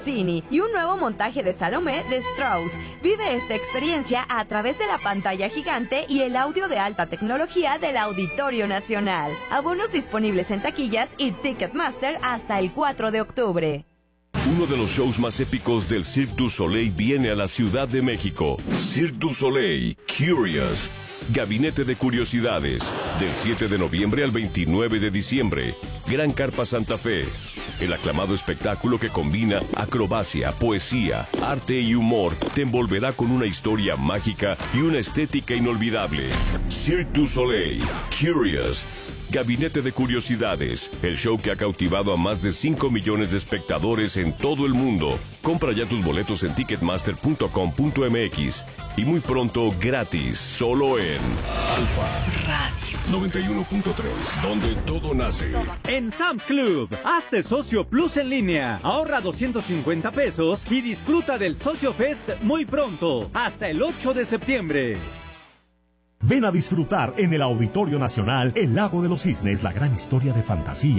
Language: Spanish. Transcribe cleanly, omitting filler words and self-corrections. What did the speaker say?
Cine y un nuevo montaje de Salomé de Strauss. Vive esta experiencia a través de la pantalla gigante y el audio de alta tecnología del Auditorio Nacional. Abonos disponibles en taquillas y Ticketmaster hasta el 4 de octubre. Uno de los shows más épicos del Cirque du Soleil viene a la Ciudad de México. Cirque du Soleil, Curious. Gabinete de Curiosidades, del 7 de noviembre al 29 de diciembre. Gran Carpa Santa Fe. El aclamado espectáculo que combina acrobacia, poesía, arte y humor te envolverá con una historia mágica y una estética inolvidable. Cirque du Soleil, Curious. Gabinete de Curiosidades, el show que ha cautivado a más de 5 millones de espectadores en todo el mundo. Compra ya tus boletos en ticketmaster.com.mx y muy pronto gratis, solo en Alfa Radio 91.3, donde todo nace. En Sam's Club, hazte socio Plus en línea, ahorra 250 pesos y disfruta del Socio Fest muy pronto, hasta el 8 de septiembre. Ven a disfrutar en el Auditorio Nacional El Lago de los Cisnes, la gran historia de fantasía